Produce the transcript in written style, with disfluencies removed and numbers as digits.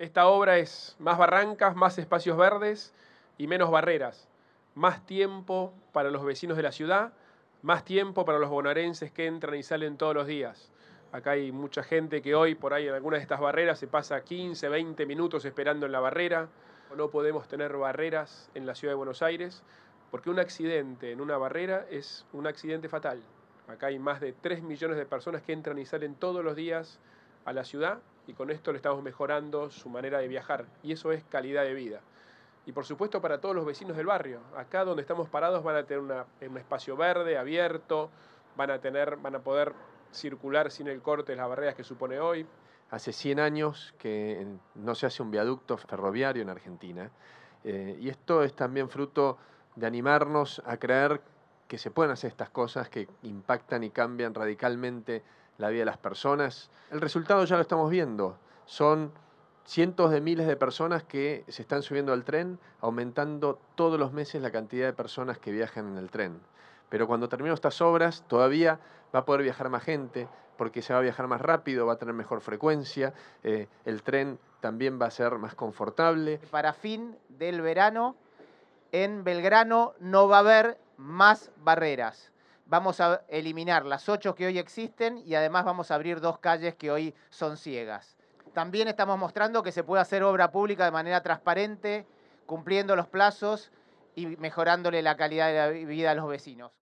Esta obra es más barrancas, más espacios verdes y menos barreras. Más tiempo para los vecinos de la ciudad, más tiempo para los bonaerenses que entran y salen todos los días. Acá hay mucha gente que hoy por ahí en algunas de estas barreras se pasa 15, 20 minutos esperando en la barrera. No podemos tener barreras en la ciudad de Buenos Aires porque un accidente en una barrera es un accidente fatal. Acá hay más de 3 millones de personas que entran y salen todos los días a la ciudad y con esto le estamos mejorando su manera de viajar y eso es calidad de vida. Y por supuesto para todos los vecinos del barrio. Acá donde estamos parados van a tener un espacio verde, abierto, van a poder circular sin el corte de las barreras que supone hoy. Hace 100 años que no se hace un viaducto ferroviario en Argentina y esto es también fruto de animarnos a creer que se pueden hacer estas cosas que impactan y cambian radicalmente la vida de las personas. El resultado ya lo estamos viendo, son cientos de miles de personas que se están subiendo al tren, aumentando todos los meses la cantidad de personas que viajan en el tren. Pero cuando terminen estas obras todavía va a poder viajar más gente, porque se va a viajar más rápido, va a tener mejor frecuencia, el tren también va a ser más confortable. Para fin del verano, en Belgrano no va a haber más barreras. Vamos a eliminar las 8 que hoy existen y además vamos a abrir 2 calles que hoy son ciegas. También estamos mostrando que se puede hacer obra pública de manera transparente, cumpliendo los plazos y mejorándole la calidad de la vida a los vecinos.